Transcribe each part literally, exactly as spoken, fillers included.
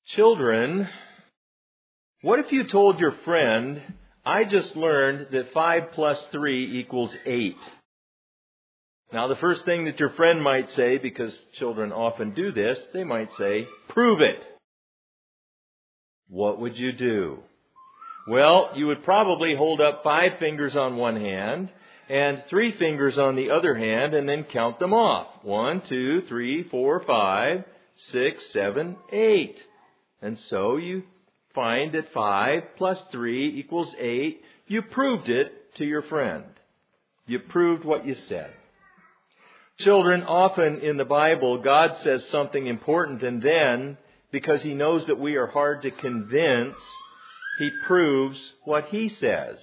Children, what if you told your friend, I just learned that five plus three equals eight? Now, the first thing that your friend might say, because children often do this, they might say, prove it. What would you do? Well, you would probably hold up five fingers on one hand and three fingers on the other hand and then count them off. One, two, three, four, five, six, seven, eight. And so you find that five plus three equals eight. You proved it to your friend. You proved what you said. Children, often in the Bible, God says something important, and then, because He knows that we are hard to convince, He proves what He says.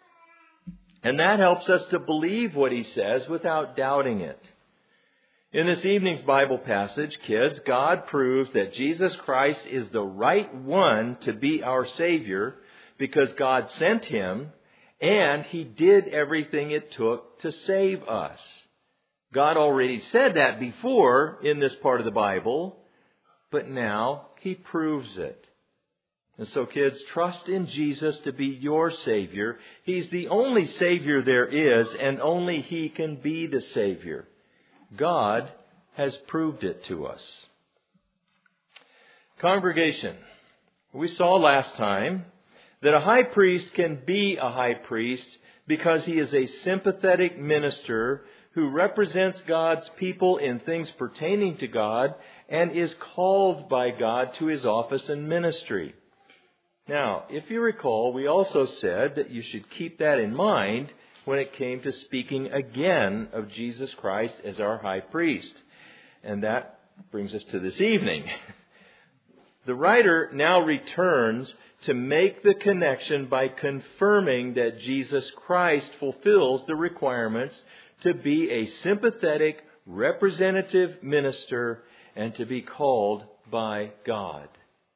And that helps us to believe what He says without doubting it. In this evening's Bible passage, kids, God proves that Jesus Christ is the right one to be our Savior because God sent Him and He did everything it took to save us. God already said that before in this part of the Bible, but now He proves it. And so, kids, trust in Jesus to be your Savior. He's the only Savior there is, and only He can be the Savior. God has proved it to us. Congregation, we saw last time that a high priest can be a high priest because he is a sympathetic minister who represents God's people in things pertaining to God and is called by God to his office and ministry. Now, if you recall, we also said that you should keep that in mind when it came to speaking again of Jesus Christ as our high priest. And that brings us to this evening. The writer now returns to make the connection by confirming that Jesus Christ fulfills the requirements to be a sympathetic, representative minister and to be called by God.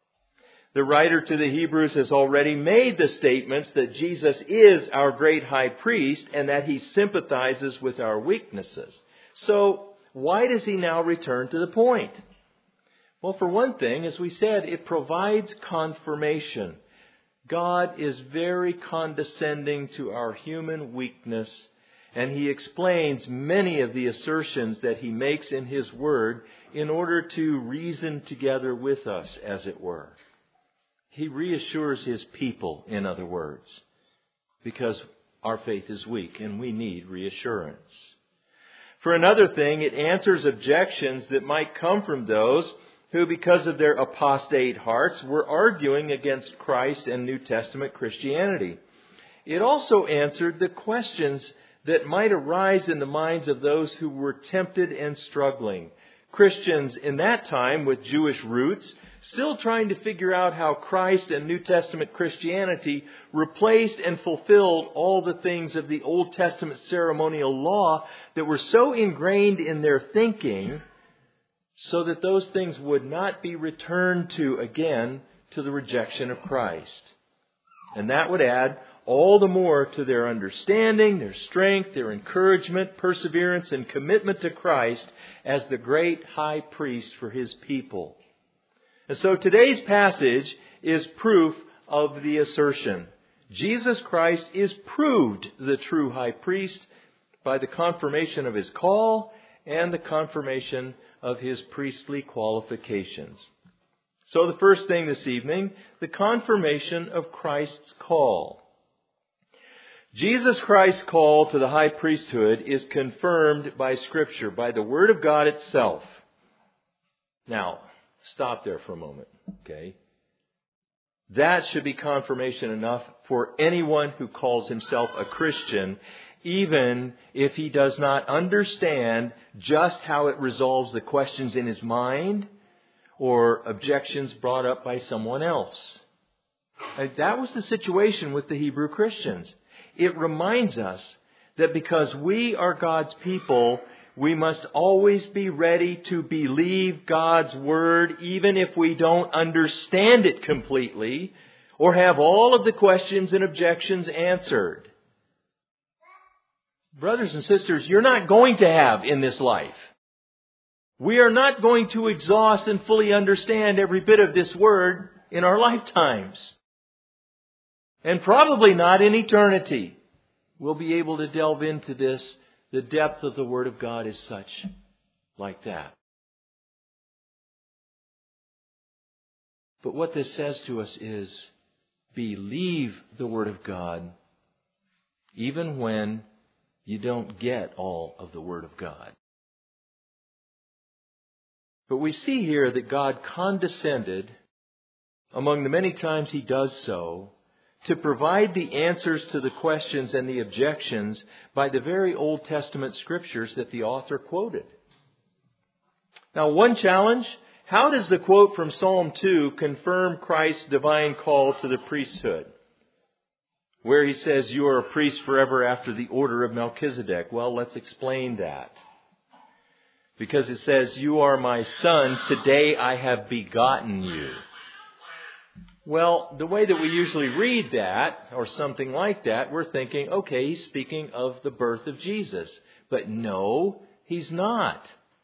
The writer to the Hebrews has already made the statements that Jesus is our great high priest and that He sympathizes with our weaknesses. So, why does he now return to the point? Well, for one thing, as we said, it provides confirmation. God is very condescending to our human weakness, and He explains many of the assertions that He makes in His Word in order to reason together with us, as it were. He reassures His people, in other words, because our faith is weak and we need reassurance. For another thing, it answers objections that might come from those who, because of their apostate hearts, were arguing against Christ and New Testament Christianity. It also answered the questions that might arise in the minds of those who were tempted and struggling. Christians in that time with Jewish roots, still trying to figure out how Christ and New Testament Christianity replaced and fulfilled all the things of the Old Testament ceremonial law that were so ingrained in their thinking so that those things would not be returned to again to the rejection of Christ. And that would add all the more to their understanding, their strength, their encouragement, perseverance, and commitment to Christ as the great high priest for His people. And so today's passage is proof of the assertion. Jesus Christ is proved the true high priest by the confirmation of His call and the confirmation of His priestly qualifications. So the first thing this evening, the confirmation of Christ's call. Jesus Christ's call to the high priesthood is confirmed by Scripture, by the Word of God itself. Now, stop there for a moment, okay? That should be confirmation enough for anyone who calls himself a Christian, even if he does not understand just how it resolves the questions in his mind or objections brought up by someone else. That was the situation with the Hebrew Christians. It reminds us that because we are God's people, we must always be ready to believe God's Word, even if we don't understand it completely or have all of the questions and objections answered. Brothers and sisters, you're not going to have in this life We are not going to exhaust and fully understand every bit of this Word in our lifetimes. And probably not in eternity. We'll be able to delve into this. The depth of the Word of God is such like that. But what this says to us is, believe the Word of God, even when you don't get all of the Word of God. But we see here that God condescended, among the many times He does so, to provide the answers to the questions and the objections by the very Old Testament Scriptures that the author quoted. Now, one challenge: how does the quote from Psalm two confirm Christ's divine call to the priesthood? Where he says, "You are a priest forever after the order of Melchizedek." Well, let's explain that. Because it says, "You are my son, today I have begotten you." Well, the way that we usually read that, or something like that, we're thinking, okay, he's speaking of the birth of Jesus. But no, he's not.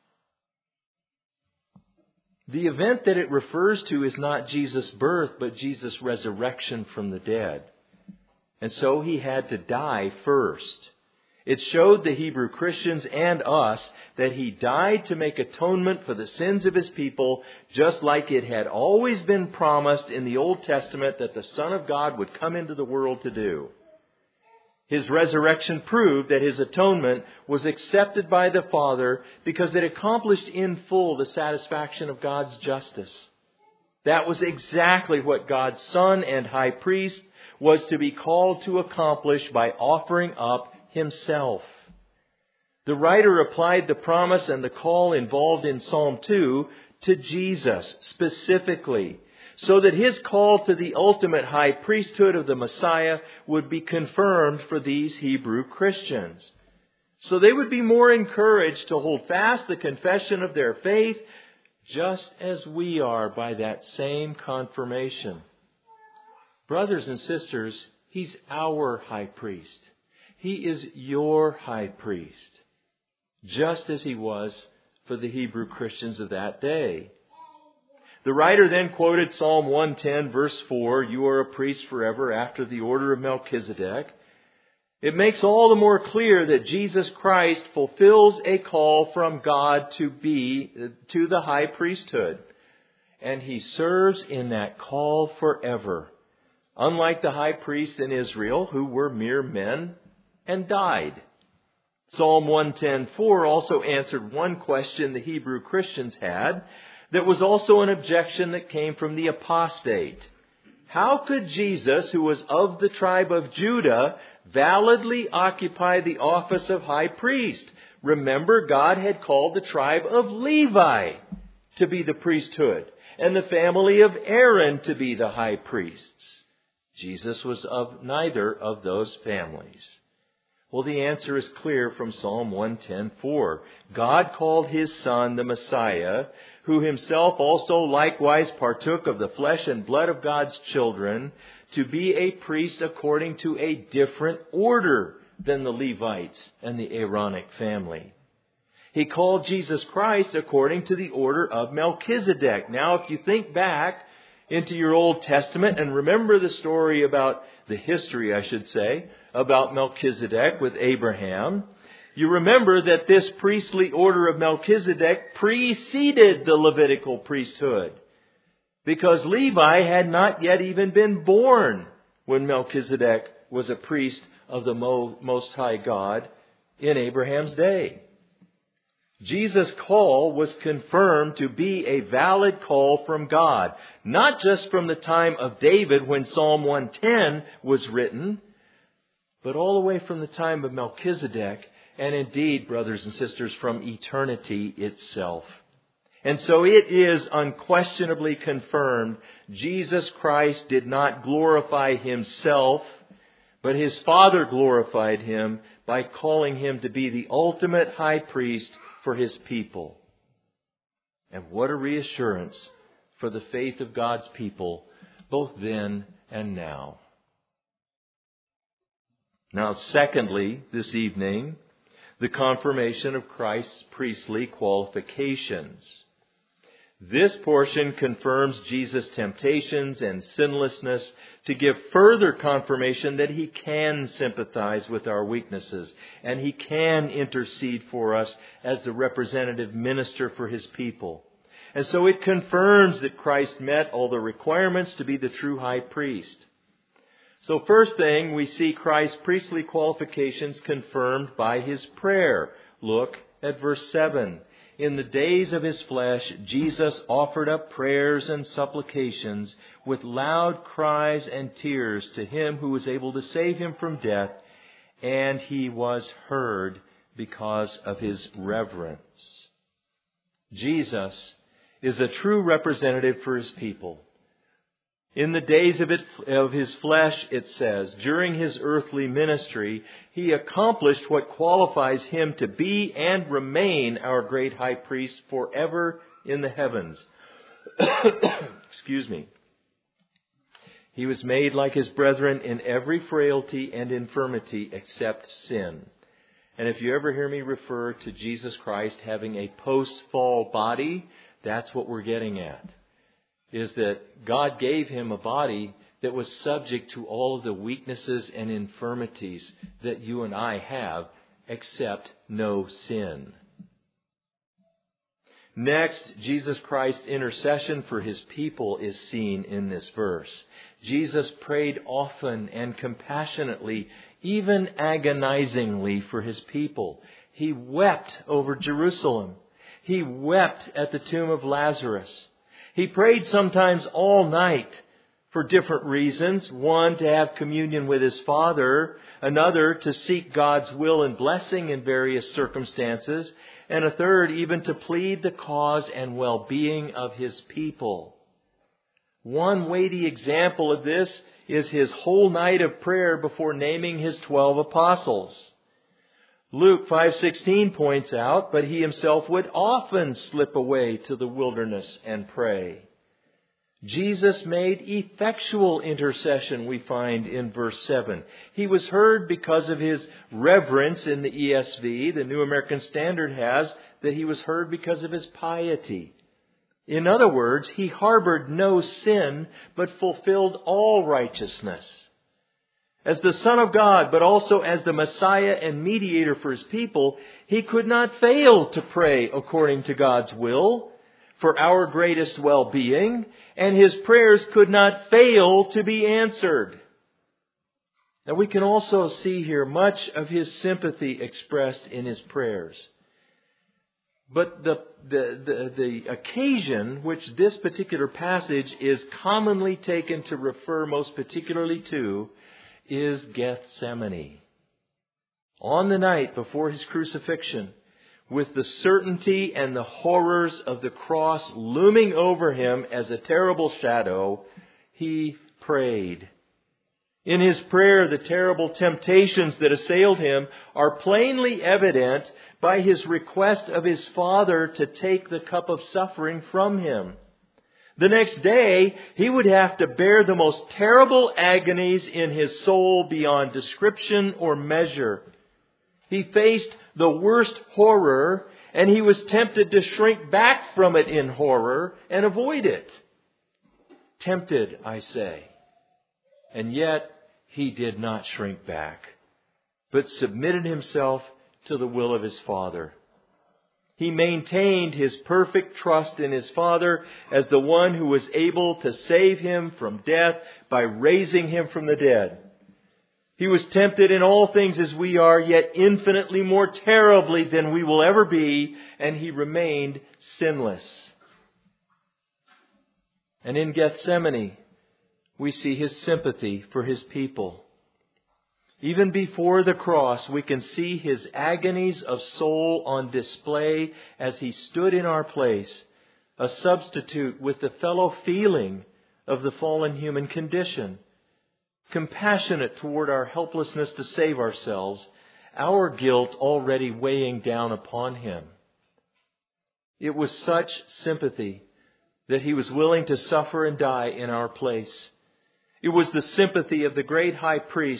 The event that it refers to is not Jesus' birth, but Jesus' resurrection from the dead. And so he had to die first. It showed the Hebrew Christians and us that he died to make atonement for the sins of his people, just like it had always been promised in the Old Testament that the Son of God would come into the world to do. His resurrection proved that his atonement was accepted by the Father because it accomplished in full the satisfaction of God's justice. That was exactly what God's Son and High Priest was to be called to accomplish by offering up himself. The writer applied the promise and the call involved in Psalm two to Jesus specifically, so that his call to the ultimate high priesthood of the Messiah would be confirmed for these Hebrew Christians. So they would be more encouraged to hold fast the confession of their faith, just as we are by that same confirmation. Brothers and sisters, he's our high priest. He is your high priest, just as he was for the Hebrew Christians of that day. The writer then quoted Psalm one ten, verse four, "You are a priest forever after the order of Melchizedek." It makes all the more clear that Jesus Christ fulfills a call from God to be to the high priesthood. And he serves in that call forever. Unlike the high priests in Israel, who were mere men and died. Psalm one ten four also answered one question the Hebrew Christians had that was also an objection that came from the apostate. How could Jesus, who was of the tribe of Judah, validly occupy the office of high priest? Remember, God had called the tribe of Levi to be the priesthood and the family of Aaron to be the high priests. Jesus was of neither of those families. Well, the answer is clear from Psalm one ten four. God called his Son the Messiah, who himself also likewise partook of the flesh and blood of God's children, to be a priest according to a different order than the Levites and the Aaronic family. He called Jesus Christ according to the order of Melchizedek. Now, if you think back into your Old Testament and remember the story about, the history I should say, about Melchizedek with Abraham, you remember that this priestly order of Melchizedek preceded the Levitical priesthood, because Levi had not yet even been born when Melchizedek was a priest of the Most High God in Abraham's day. Jesus' call was confirmed to be a valid call from God, not just from the time of David when Psalm one ten was written, but all the way from the time of Melchizedek, and indeed, brothers and sisters, from eternity itself. And so it is unquestionably confirmed Jesus Christ did not glorify himself, but his Father glorified him by calling him to be the ultimate high priest for his people. And what a reassurance for the faith of God's people, both then and now. Now, secondly, this evening, the confirmation of Christ's priestly qualifications. This portion confirms Jesus' temptations and sinlessness to give further confirmation that He can sympathize with our weaknesses and He can intercede for us as the representative minister for His people. And so it confirms that Christ met all the requirements to be the true high priest. So first thing, we see Christ's priestly qualifications confirmed by His prayer. Look at verse seven. In the days of His flesh, Jesus offered up prayers and supplications with loud cries and tears to Him who was able to save Him from death, and He was heard because of His reverence. Jesus is a true representative for His people. In the days of, it, of His flesh, it says, during His earthly ministry, He accomplished what qualifies Him to be and remain our great high priest forever in the heavens. Excuse me. He was made like His brethren in every frailty and infirmity except sin. And if you ever hear me refer to Jesus Christ having a post-fall body, that's what we're getting at. Is that God gave Him a body that was subject to all of the weaknesses and infirmities that you and I have, except no sin. Next, Jesus Christ's intercession for His people is seen in this verse. Jesus prayed often and compassionately, even agonizingly for His people. He wept over Jerusalem. He wept at the tomb of Lazarus. He prayed sometimes all night for different reasons. One, to have communion with His Father. Another, to seek God's will and blessing in various circumstances. And a third, even to plead the cause and well-being of His people. One weighty example of this is His whole night of prayer before naming His twelve apostles. Luke five sixteen points out, but He Himself would often slip away to the wilderness and pray. Jesus made effectual intercession, we find in verse seven. He was heard because of His reverence in the E S V. The New American Standard has that He was heard because of His piety. In other words, He harbored no sin, but fulfilled all righteousness. As the Son of God, but also as the Messiah and mediator for His people, He could not fail to pray according to God's will for our greatest well-being, and His prayers could not fail to be answered. Now we can also see here much of His sympathy expressed in His prayers. But the, the, the, the occasion which this particular passage is commonly taken to refer most particularly to is Gethsemane. On the night before His crucifixion, with the certainty and the horrors of the cross looming over Him as a terrible shadow, He prayed. In His prayer, the terrible temptations that assailed Him are plainly evident by His request of His Father to take the cup of suffering from Him. The next day, He would have to bear the most terrible agonies in His soul beyond description or measure. He faced the worst horror, and He was tempted to shrink back from it in horror and avoid it. Tempted, I say. And yet, He did not shrink back, but submitted Himself to the will of His Father. He maintained His perfect trust in His Father as the one who was able to save Him from death by raising Him from the dead. He was tempted in all things as we are, yet infinitely more terribly than we will ever be, and He remained sinless. And in Gethsemane, we see His sympathy for His people. Even before the cross, we can see His agonies of soul on display as He stood in our place, a substitute with the fellow feeling of the fallen human condition, compassionate toward our helplessness to save ourselves, our guilt already weighing down upon Him. It was such sympathy that He was willing to suffer and die in our place. It was the sympathy of the great high priest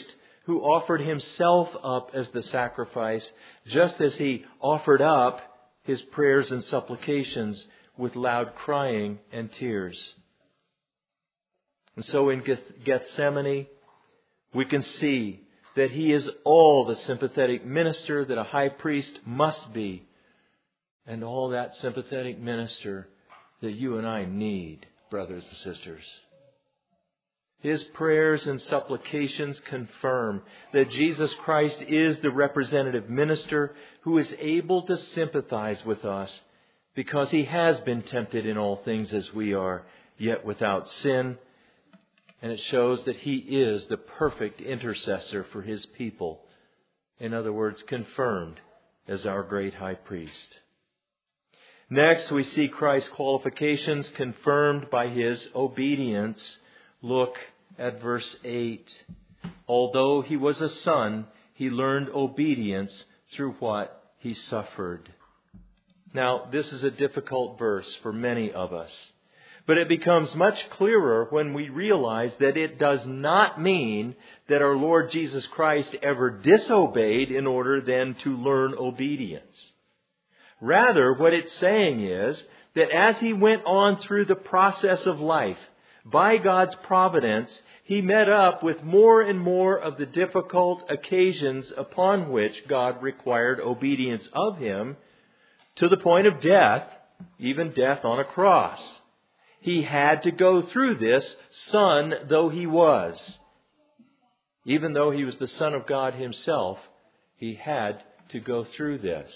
who offered himself up as the sacrifice, just as he offered up his prayers and supplications with loud crying and tears. And so in Gethsemane, we can see that he is all the sympathetic minister that a high priest must be, and all that sympathetic minister that you and I need, brothers and sisters. His prayers and supplications confirm that Jesus Christ is the representative minister who is able to sympathize with us because he has been tempted in all things as we are, yet without sin. And it shows that he is the perfect intercessor for his people. In other words, confirmed as our great high priest. Next, we see Christ's qualifications confirmed by his obedience. Look at verse eight. Although he was a son, he learned obedience through what he suffered. Now, this is a difficult verse for many of us. But it becomes much clearer when we realize that it does not mean that our Lord Jesus Christ ever disobeyed in order then to learn obedience. Rather, what it's saying is that as he went on through the process of life, by God's providence, he met up with more and more of the difficult occasions upon which God required obedience of him, to the point of death, even death on a cross. He had to go through this, son though he was. Even though he was the Son of God himself, he had to go through this.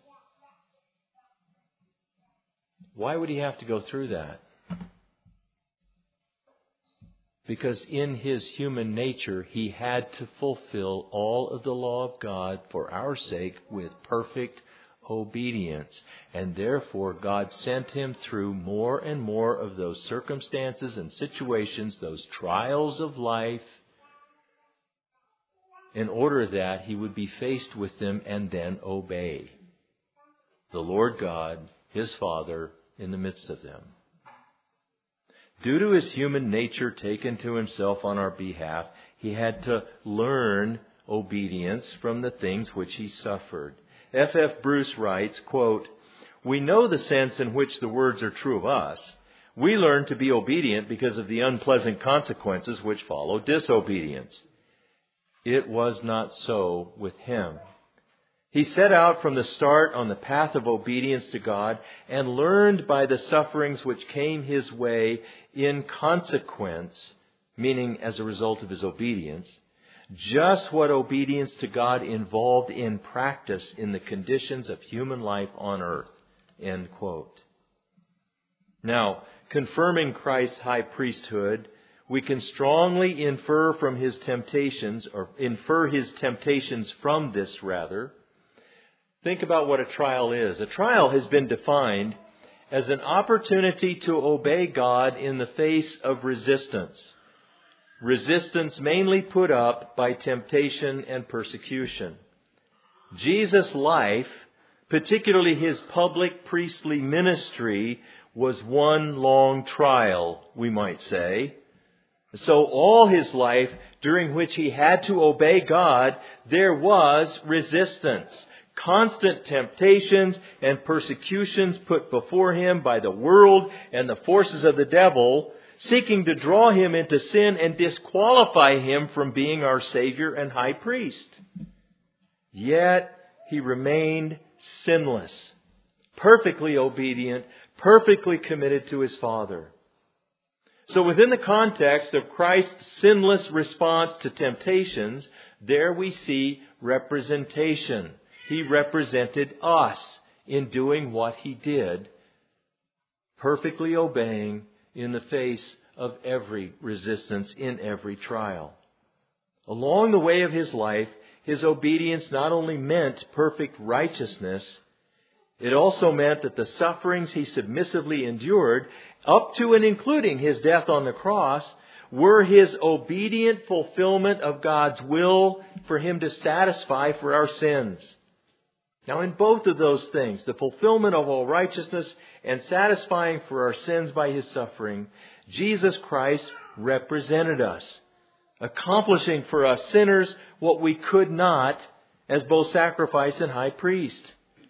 Why would he have to go through that? Because in his human nature, he had to fulfill all of the law of God for our sake with perfect obedience. And therefore, God sent him through more and more of those circumstances and situations, those trials of life, in order that he would be faced with them and then obey the Lord God, his Father, in the midst of them. Due to his human nature taken to himself on our behalf, he had to learn obedience from the things which he suffered. F F Bruce writes, quote, "We know the sense in which the words are true of us. We learn to be obedient because of the unpleasant consequences which follow disobedience. It was not so with him. He set out from the start on the path of obedience to God and learned by the sufferings which came his way in consequence, meaning as a result of his obedience, just what obedience to God involved in practice in the conditions of human life on earth." End quote. Now, confirming Christ's high priesthood, we can strongly infer from his temptations, or infer his temptations from this rather. Think about what a trial is. A trial has been defined as an opportunity to obey God in the face of resistance. Resistance mainly put up by temptation and persecution. Jesus' life, particularly his public priestly ministry, was one long trial, we might say. So all his life, during which he had to obey God, there was resistance. Constant temptations and persecutions put before him by the world and the forces of the devil, seeking to draw him into sin and disqualify him from being our Savior and High Priest. Yet he remained sinless, perfectly obedient, perfectly committed to his Father. So within the context of Christ's sinless response to temptations, there we see representation. He represented us in doing what he did, perfectly obeying in the face of every resistance, in every trial. Along the way of his life, his obedience not only meant perfect righteousness, it also meant that the sufferings he submissively endured, up to and including his death on the cross, were his obedient fulfillment of God's will for him to satisfy for our sins. Now, in both of those things, the fulfillment of all righteousness and satisfying for our sins by his suffering, Jesus Christ represented us. accomplishing for us sinners what we could not as both sacrifice and high priest.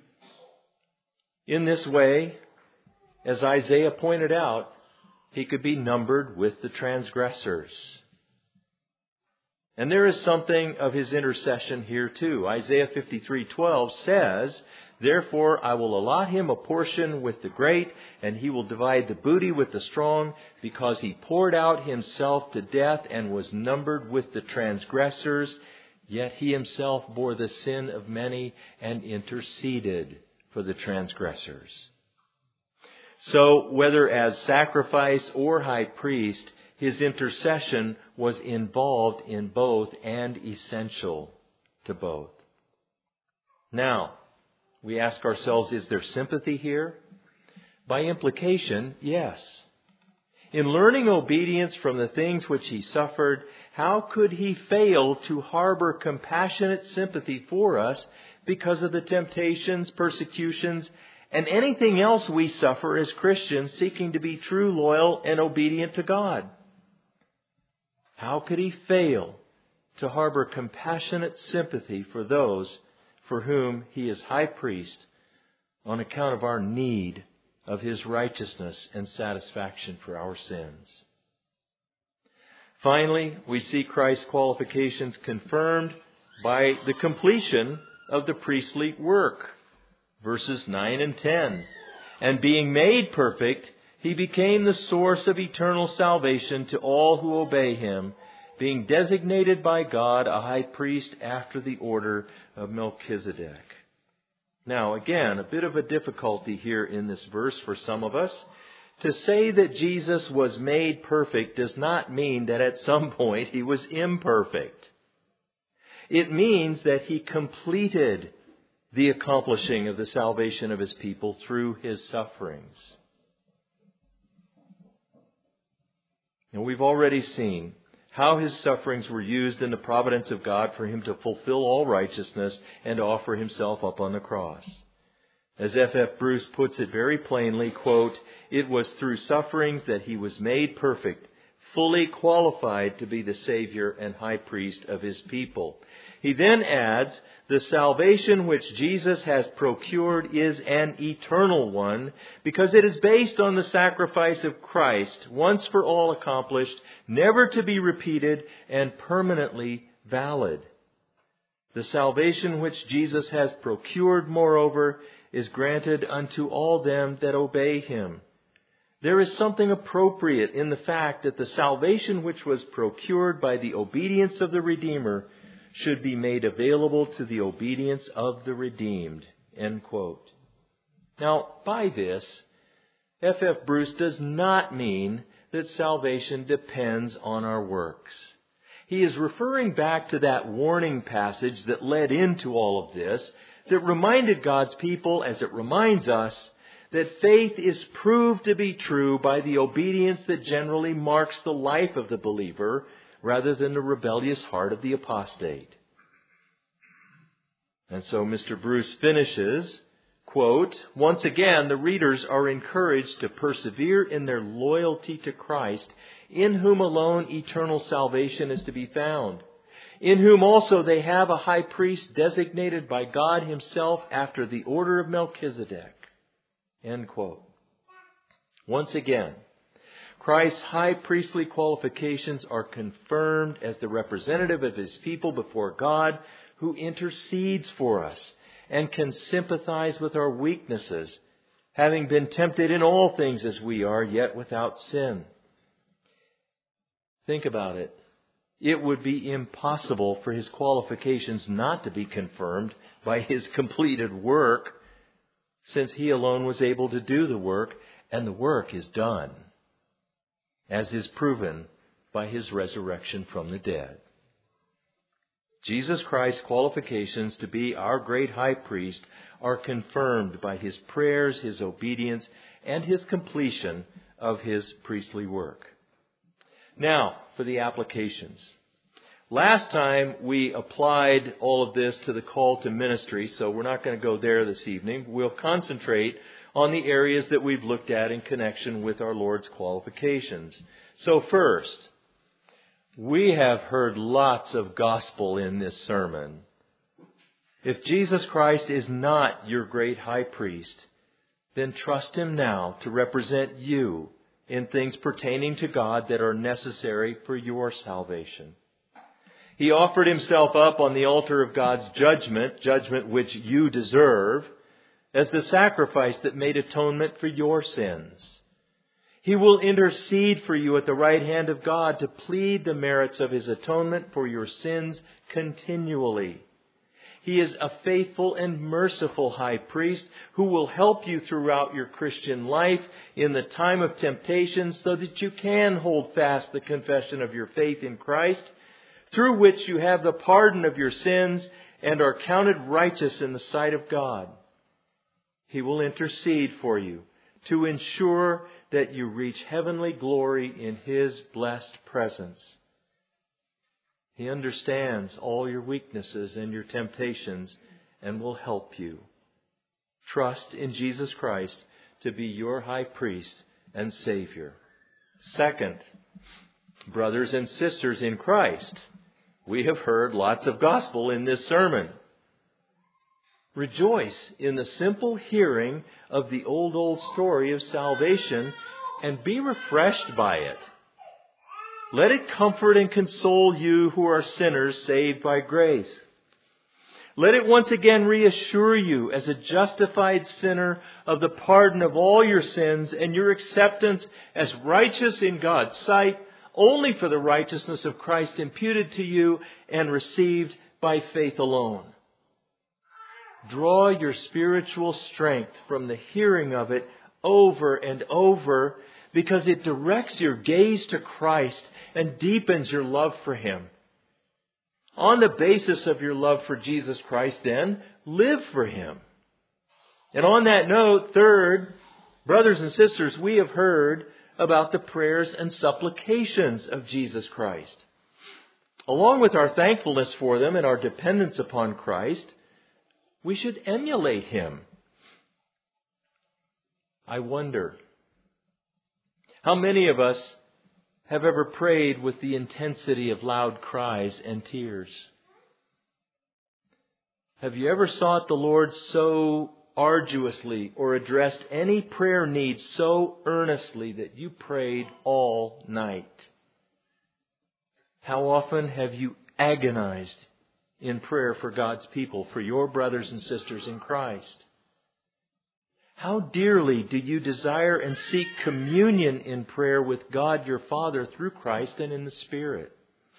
In this way, as Isaiah pointed out, he could be numbered with the transgressors. And there is something of his intercession here too. Isaiah fifty-three twelve says, "Therefore I will allot him a portion with the great, and he will divide the booty with the strong, because he poured out himself to death and was numbered with the transgressors, yet he himself bore the sin of many and interceded for the transgressors." So, whether as sacrifice or high priest, his intercession was involved in both and essential to both. Now, we ask ourselves, is there sympathy here? By implication, yes. In learning obedience from the things which he suffered, how could he fail to harbor compassionate sympathy for us because of the temptations, persecutions, and anything else we suffer as Christians seeking to be true, loyal, and obedient to God? How could he fail to harbor compassionate sympathy for those for whom he is high priest on account of our need of his righteousness and satisfaction for our sins? Finally, we see Christ's qualifications confirmed by the completion of the priestly work. Verses nine and ten. "And being made perfect, he became the source of eternal salvation to all who obey him, being designated by God a high priest after the order of Melchizedek." Now, again, a bit of a difficulty here in this verse for some of us. To say that Jesus was made perfect does not mean that at some point he was imperfect. It means that he completed the accomplishing of the salvation of his people through his sufferings. And we've already seen how his sufferings were used in the providence of God for him to fulfill all righteousness and offer himself up on the cross. As F F Bruce puts it very plainly, quote, "It was through sufferings that he was made perfect, fully qualified to be the Savior and high priest of his people." He then adds, "The salvation which Jesus has procured is an eternal one, because it is based on the sacrifice of Christ, once for all accomplished, never to be repeated, and permanently valid. The salvation which Jesus has procured, moreover, is granted unto all them that obey him." There is something appropriate in the fact that the salvation which was procured by the obedience of the Redeemer should be made available to the obedience of the redeemed. End quote. Now, by this, F F Bruce does not mean that salvation depends on our works. He is referring back to that warning passage that led into all of this, that reminded God's people, as it reminds us, that faith is proved to be true by the obedience that generally marks the life of the believer, rather than the rebellious heart of the apostate. And so Mister Bruce finishes, quote, "Once again, the readers are encouraged to persevere in their loyalty to Christ, in whom alone eternal salvation is to be found, in whom also they have a high priest designated by God himself after the order of Melchizedek." End quote. Once again, Christ's high priestly qualifications are confirmed as the representative of his people before God, who intercedes for us and can sympathize with our weaknesses, having been tempted in all things as we are, yet without sin. Think about it. It would be impossible for his qualifications not to be confirmed by his completed work, since he alone was able to do the work, and the work is done, as is proven by his resurrection from the dead. Jesus Christ's qualifications to be our great high priest are confirmed by his prayers, his obedience, and his completion of his priestly work. Now, for the applications. Last time we applied all of this to the call to ministry, so we're not going to go there this evening. We'll concentrate on the areas that we've looked at in connection with our Lord's qualifications. So first, We have heard lots of gospel in this sermon. If Jesus Christ is not your great high priest, then trust Him now to represent you in things pertaining to God that are necessary for your salvation. He offered Himself up on the altar of God's judgment, judgment which you deserve, as the sacrifice that made atonement for your sins. He will intercede for you at the right hand of God to plead the merits of His atonement for your sins continually. He is a faithful and merciful high priest who will help you throughout your Christian life in the time of temptation so that you can hold fast the confession of your faith in Christ, through which you have the pardon of your sins and are counted righteous in the sight of God. He will intercede for you to ensure that you reach heavenly glory in His blessed presence. He understands all your weaknesses and your temptations and will help you. Trust in Jesus Christ to be your high priest and Savior. Second, brothers and sisters in Christ, we have heard lots of gospel in this sermon. Rejoice in the simple hearing of the old, old story of salvation and be refreshed by it. Let it comfort and console you who are sinners saved by grace. Let it once again reassure you as a justified sinner of the pardon of all your sins and your acceptance as righteous in God's sight only for the righteousness of Christ imputed to you and received by faith alone. Draw your spiritual strength from the hearing of it over and over because it directs your gaze to Christ and deepens your love for Him. On the basis of your love for Jesus Christ, then, live for Him. And on that note, third, brothers and sisters, we have heard about the prayers and supplications of Jesus Christ. Along with our thankfulness for them and our dependence upon Christ, we should emulate Him. I wonder, how many of us have ever prayed with the intensity of loud cries and tears? Have you ever sought the Lord so arduously or addressed any prayer need so earnestly that you prayed all night? How often have you agonized in prayer for God's people, for your brothers and sisters in Christ? How dearly do you desire and seek communion in prayer with God your Father through Christ and in the Spirit?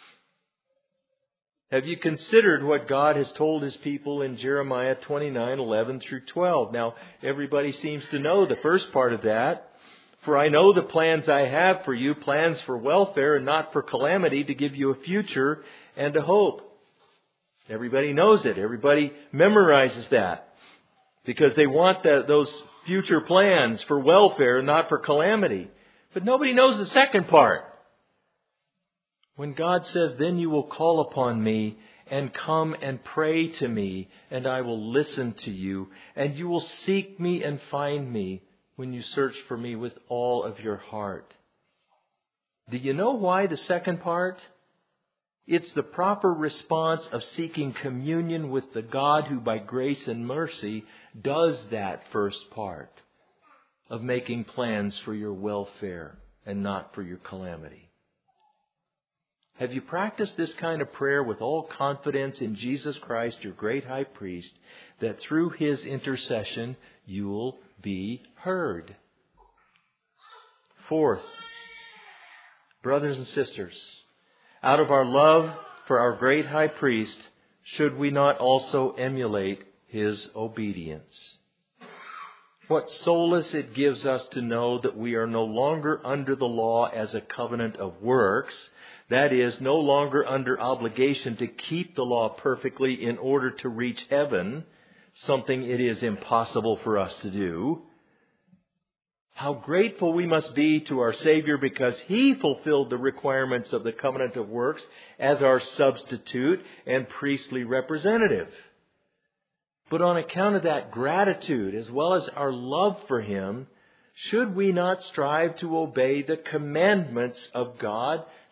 Have you considered what God has told His people in Jeremiah twenty-nine, eleven through twelve? Now, everybody seems to know the first part of that. For I know the plans I have for you, plans for welfare and not for calamity, to give you a future and a hope. Everybody knows it. Everybody memorizes that because they want the, those future plans for welfare and not for calamity. But nobody knows the second part. When God says, then you will call upon me and come and pray to me, and I will listen to you, and you will seek me and find me when you search for me with all of your heart. Do you know why the second part? It's the proper response of seeking communion with the God who by grace and mercy does that first part of making plans for your welfare and not for your calamity. Have you practiced this kind of prayer with all confidence in Jesus Christ, your great high priest, that through His intercession you'll be heard? Fourth, brothers and sisters, out of our love for our great high priest, should we not also emulate His obedience? What solace it gives us to know that we are no longer under the law as a covenant of works, that is, no longer under obligation to keep the law perfectly in order to reach heaven, something it is impossible for us to do. How grateful we must be to our Savior because He fulfilled the requirements of the covenant of works as our substitute and priestly representative. But on account of that gratitude, as well as our love for Him, should we not strive to obey the commandments of God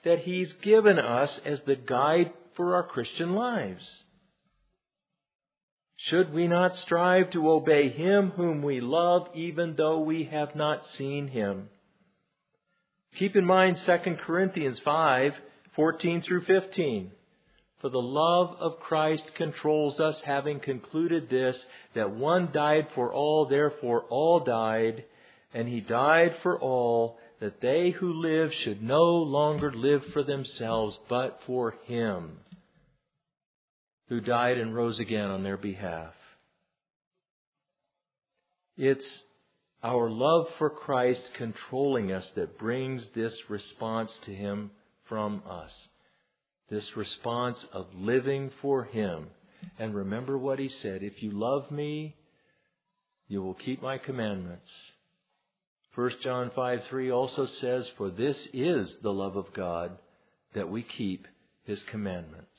that He's given us as the guide for our Christian lives. Should we not strive to obey Him whom we love, even though we have not seen Him? Keep in mind Second Corinthians five, fourteen through fifteen. For the love of Christ controls us, having concluded this, that one died for all, therefore all died, and He died for all, that they who live should no longer live for themselves, but for Him who died and rose again on their behalf. It's our love for Christ controlling us that brings this response to Him from us. This response of living for Him. And remember what He said, if you love me, you will keep my commandments. First John five three also says, for this is the love of God, that we keep His commandments.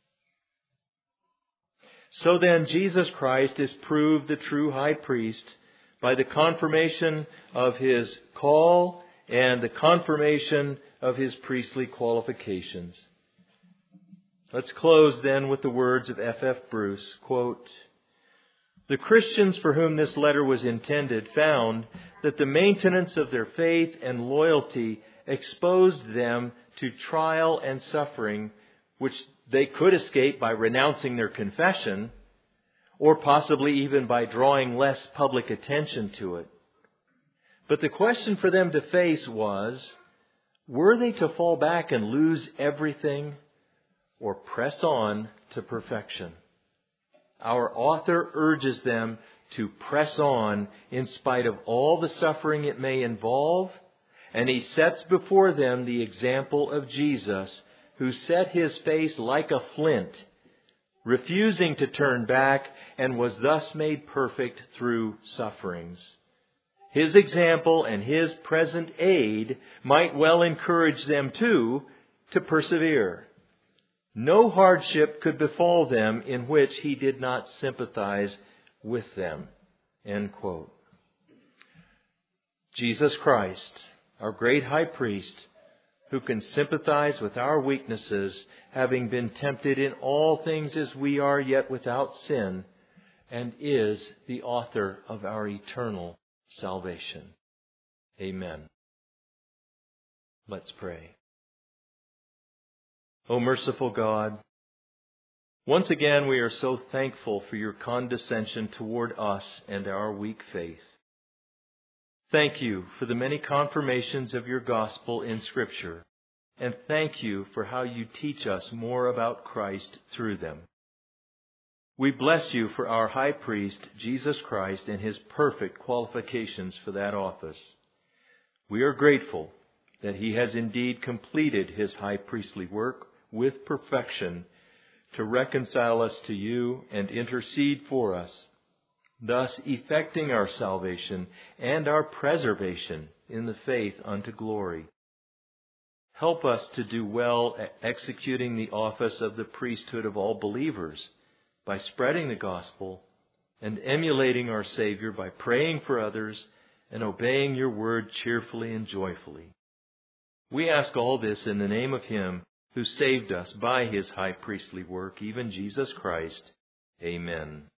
So then, Jesus Christ is proved the true high priest by the confirmation of His call and the confirmation of His priestly qualifications. Let's close then with the words of F F Bruce, quote, the Christians for whom this letter was intended found that the maintenance of their faith and loyalty exposed them to trial and suffering, which they could escape by renouncing their confession, or possibly even by drawing less public attention to it. But the question for them to face was, were they to fall back and lose everything, or press on to perfection? Our author urges them to press on in spite of all the suffering it may involve, and he sets before them the example of Jesus, who set His face like a flint, refusing to turn back, and was thus made perfect through sufferings. His example and His present aid might well encourage them too to persevere. No hardship could befall them in which He did not sympathize with them. End quote. Jesus Christ, our great high priest, who can sympathize with our weaknesses, having been tempted in all things as we are, yet without sin, and is the author of our eternal salvation. Amen. Let's pray. O merciful God, once again we are so thankful for Your condescension toward us and our weak faith. Thank You for the many confirmations of Your gospel in Scripture, and thank You for how You teach us more about Christ through them. We bless You for our high priest, Jesus Christ, and His perfect qualifications for that office. We are grateful that He has indeed completed His high priestly work with perfection to reconcile us to You and intercede for us, thus effecting our salvation and our preservation in the faith unto glory. Help us to do well at executing the office of the priesthood of all believers by spreading the gospel and emulating our Savior by praying for others and obeying Your word cheerfully and joyfully. We ask all this in the name of Him who saved us by His high priestly work, even Jesus Christ. Amen.